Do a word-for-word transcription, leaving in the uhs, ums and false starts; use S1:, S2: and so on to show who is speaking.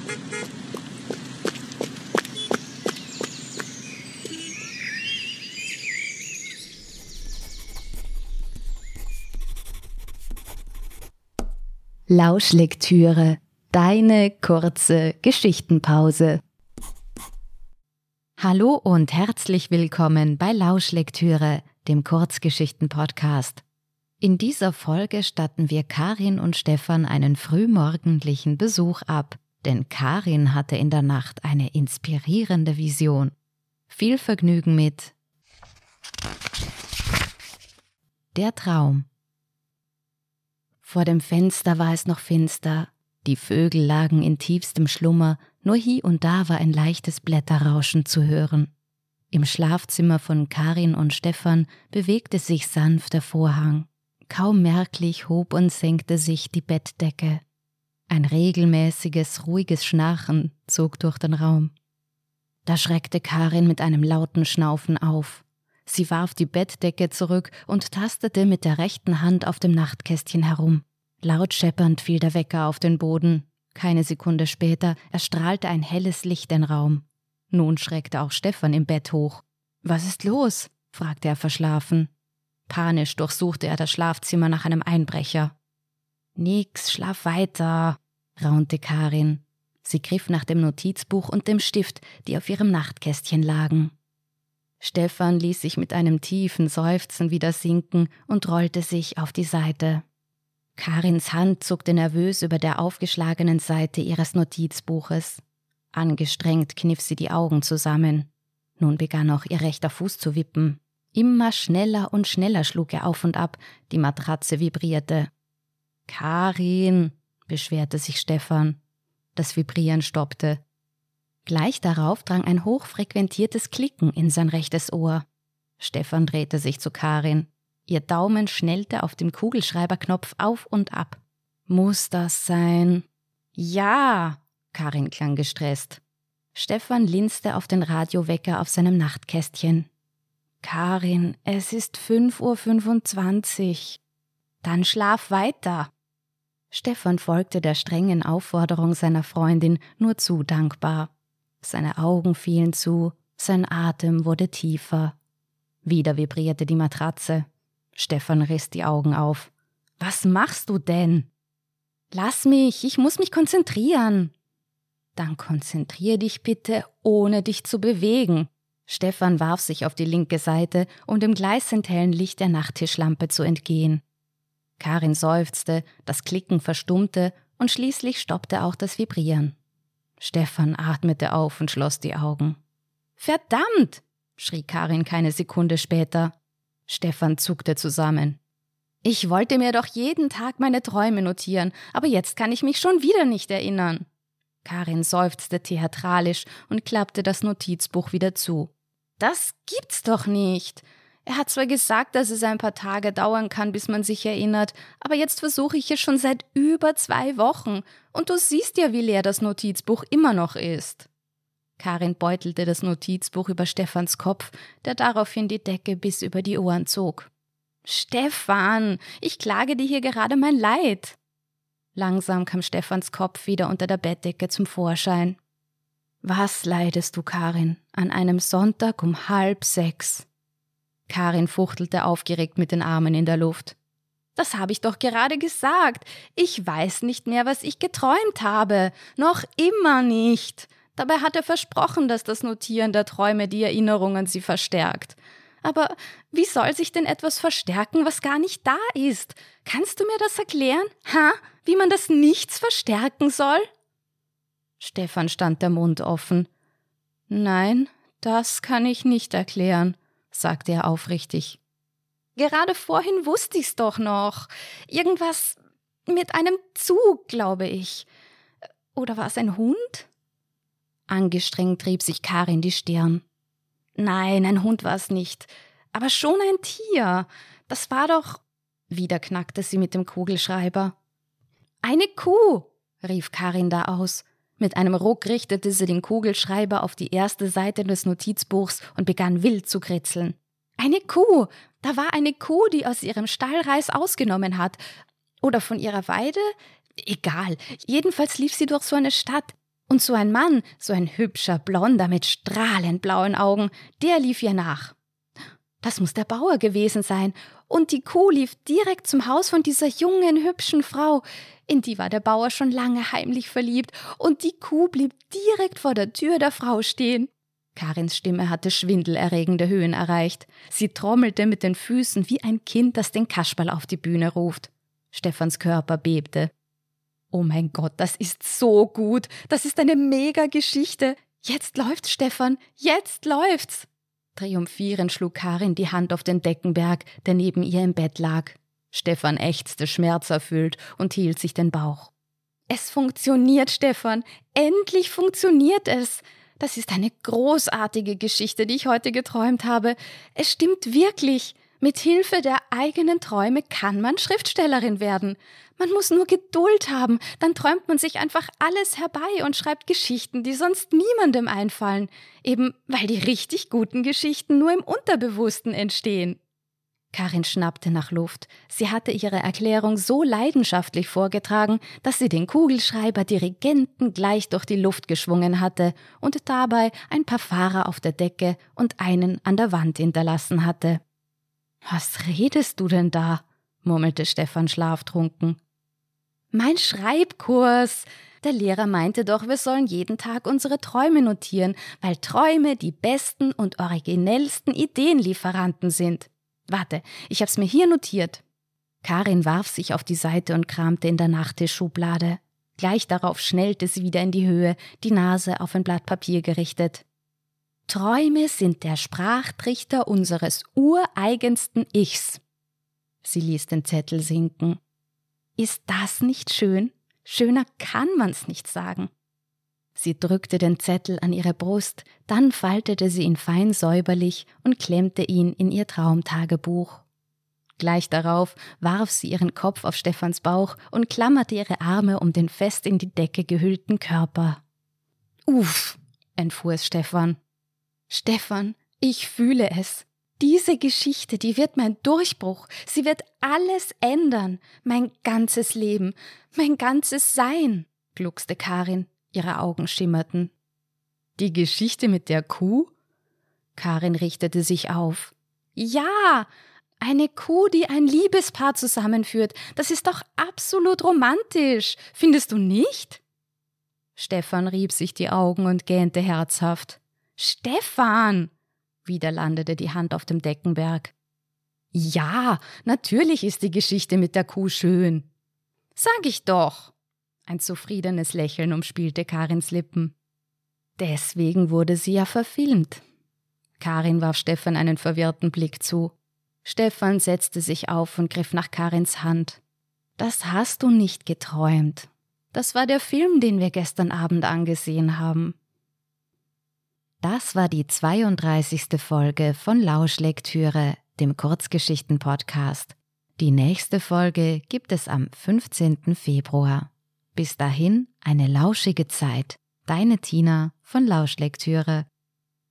S1: Lauschlektüre, deine kurze Geschichtenpause. Hallo und herzlich willkommen bei Lauschlektüre, dem Kurzgeschichten-Podcast. In dieser Folge statten wir Karin und Stefan einen frühmorgendlichen Besuch ab, denn Karin hatte in der Nacht eine inspirierende Vision. Viel Vergnügen mit Der Traum. Vor dem Fenster war es noch finster, die Vögel lagen in tiefstem Schlummer, nur hie und da war ein leichtes Blätterrauschen zu hören. Im Schlafzimmer von Karin und Stefan bewegte sich sanft der Vorhang. Kaum merklich hob und senkte sich die Bettdecke. Ein regelmäßiges, ruhiges Schnarchen zog durch den Raum. Da schreckte Karin mit einem lauten Schnaufen auf. Sie warf die Bettdecke zurück und tastete mit der rechten Hand auf dem Nachtkästchen herum. Laut scheppernd fiel der Wecker auf den Boden. Keine Sekunde später erstrahlte ein helles Licht den Raum. Nun schreckte auch Stefan im Bett hoch. »Was ist los?« fragte er verschlafen. Panisch durchsuchte er das Schlafzimmer nach einem Einbrecher. »Nix, schlaf weiter«, raunte Karin. Sie griff nach dem Notizbuch und dem Stift, die auf ihrem Nachtkästchen lagen. Stefan ließ sich mit einem tiefen Seufzen wieder sinken und rollte sich auf die Seite. Karins Hand zuckte nervös über der aufgeschlagenen Seite ihres Notizbuches. Angestrengt kniff sie die Augen zusammen. Nun begann auch ihr rechter Fuß zu wippen. Immer schneller und schneller schlug er auf und ab, die Matratze vibrierte. »Karin«, beschwerte sich Stefan. Das Vibrieren stoppte. Gleich darauf drang ein hochfrequentiertes Klicken in sein rechtes Ohr. Stefan drehte sich zu Karin. Ihr Daumen schnellte auf dem Kugelschreiberknopf auf und ab. »Muss das sein?« »Ja«, Karin klang gestresst. Stefan linste auf den Radiowecker auf seinem Nachtkästchen. »Karin, es ist fünf Uhr fünfundzwanzig. Dann schlaf weiter.« Stefan folgte der strengen Aufforderung seiner Freundin nur zu dankbar. Seine Augen fielen zu, sein Atem wurde tiefer. Wieder vibrierte die Matratze. Stefan riss die Augen auf. »Was machst du denn?« »Lass mich, ich muss mich konzentrieren.« »Dann konzentrier dich bitte, ohne dich zu bewegen.« Stefan warf sich auf die linke Seite, um dem gleißend hellen Licht der Nachttischlampe zu entgehen. Karin seufzte, das Klicken verstummte und schließlich stoppte auch das Vibrieren. Stefan atmete auf und schloss die Augen. »Verdammt«, schrie Karin keine Sekunde später. Stefan zuckte zusammen. »Ich wollte mir doch jeden Tag meine Träume notieren, aber jetzt kann ich mich schon wieder nicht erinnern.« Karin seufzte theatralisch und klappte das Notizbuch wieder zu. »Das gibt's doch nicht. Er hat zwar gesagt, dass es ein paar Tage dauern kann, bis man sich erinnert, aber jetzt versuche ich es schon seit über zwei Wochen und du siehst ja, wie leer das Notizbuch immer noch ist.« Karin beutelte das Notizbuch über Stefans Kopf, der daraufhin die Decke bis über die Ohren zog. »Stefan, ich klage dir hier gerade mein Leid.« Langsam kam Stefans Kopf wieder unter der Bettdecke zum Vorschein. »Was leidest du, Karin, an einem Sonntag um halb sechs?« Karin fuchtelte aufgeregt mit den Armen in der Luft. »Das habe ich doch gerade gesagt. Ich weiß nicht mehr, was ich geträumt habe. Noch immer nicht. Dabei hat er versprochen, dass das Notieren der Träume die Erinnerungen sie verstärkt. Aber wie soll sich denn etwas verstärken, was gar nicht da ist? Kannst du mir das erklären? Ha? Wie man das Nichts verstärken soll?« Stefan stand der Mund offen. »Nein, das kann ich nicht erklären«, sagte er aufrichtig. »Gerade vorhin wusste ich's doch noch. Irgendwas mit einem Zug, glaube ich. Oder war es ein Hund?« Angestrengt trieb sich Karin die Stirn. »Nein, ein Hund war es nicht. Aber schon ein Tier. Das war doch...« Wieder knackte sie mit dem Kugelschreiber. »Eine Kuh«, rief Karin da aus. Mit einem Ruck richtete sie den Kugelschreiber auf die erste Seite des Notizbuchs und begann wild zu kritzeln. »Eine Kuh! Da war eine Kuh, die aus ihrem Stall Reis ausgenommen hat. Oder von ihrer Weide? Egal. Jedenfalls lief sie durch so eine Stadt. Und so ein Mann, so ein hübscher Blonder mit strahlend blauen Augen, der lief ihr nach. Das muss der Bauer gewesen sein. Und die Kuh lief direkt zum Haus von dieser jungen, hübschen Frau. In die war der Bauer schon lange heimlich verliebt. Und die Kuh blieb direkt vor der Tür der Frau stehen. Karins Stimme hatte schwindelerregende Höhen erreicht. Sie trommelte mit den Füßen wie ein Kind, das den Kasperl auf die Bühne ruft. Stefans Körper bebte. Oh mein Gott, das ist so gut. Das ist eine Mega-Geschichte. Jetzt läuft's, Stefan. Jetzt läuft's. Triumphierend schlug Karin die Hand auf den Deckenberg, der neben ihr im Bett lag. Stefan ächzte schmerzerfüllt und hielt sich den Bauch. Es funktioniert, Stefan. Endlich funktioniert es. Das ist eine großartige Geschichte, die ich heute geträumt habe. Es stimmt wirklich. Mit Hilfe der eigenen Träume kann man Schriftstellerin werden. Man muss nur Geduld haben, dann träumt man sich einfach alles herbei und schreibt Geschichten, die sonst niemandem einfallen. Eben weil die richtig guten Geschichten nur im Unterbewussten entstehen. Karin schnappte nach Luft. Sie hatte ihre Erklärung so leidenschaftlich vorgetragen, dass sie den Kugelschreiber Dirigenten gleich durch die Luft geschwungen hatte und dabei ein paar Fahrer auf der Decke und einen an der Wand hinterlassen hatte. »Was redest du denn da?« murmelte Stefan schlaftrunken. »Mein Schreibkurs! Der Lehrer meinte doch, wir sollen jeden Tag unsere Träume notieren, weil Träume die besten und originellsten Ideenlieferanten sind. Warte, ich hab's mir hier notiert.« Karin warf sich auf die Seite und kramte in der Nachttischschublade. Gleich darauf schnellte sie wieder in die Höhe, die Nase auf ein Blatt Papier gerichtet. »Träume sind der Sprachtrichter unseres ureigensten Ichs.« Sie ließ den Zettel sinken. »Ist das nicht schön? Schöner kann man's nicht sagen.« Sie drückte den Zettel an ihre Brust, dann faltete sie ihn fein säuberlich und klemmte ihn in ihr Traumtagebuch. Gleich darauf warf sie ihren Kopf auf Stefans Bauch und klammerte ihre Arme um den fest in die Decke gehüllten Körper. »Uff«, entfuhr es Stefan. »Stefan, ich fühle es. Diese Geschichte, die wird mein Durchbruch. Sie wird alles ändern. Mein ganzes Leben, mein ganzes Sein«, gluckste Karin. Ihre Augen schimmerten. »Die Geschichte mit der Kuh?« Karin richtete sich auf. »Ja, eine Kuh, die ein Liebespaar zusammenführt. Das ist doch absolut romantisch. Findest du nicht?« Stefan rieb sich die Augen und gähnte herzhaft. »Stefan!« Wieder landete die Hand auf dem Deckenberg. »Ja, natürlich ist die Geschichte mit der Kuh schön.« »Sag ich doch!« Ein zufriedenes Lächeln umspielte Karins Lippen. »Deswegen wurde sie ja verfilmt.« Karin warf Stefan einen verwirrten Blick zu. Stefan setzte sich auf und griff nach Karins Hand. »Das hast du nicht geträumt. Das war der Film, den wir gestern Abend angesehen haben.« Das war die zweiunddreißigste Folge von Lauschlektüre, dem Kurzgeschichten-Podcast. Die nächste Folge gibt es am fünfzehnten Februar. Bis dahin eine lauschige Zeit. Deine Tina von Lauschlektüre.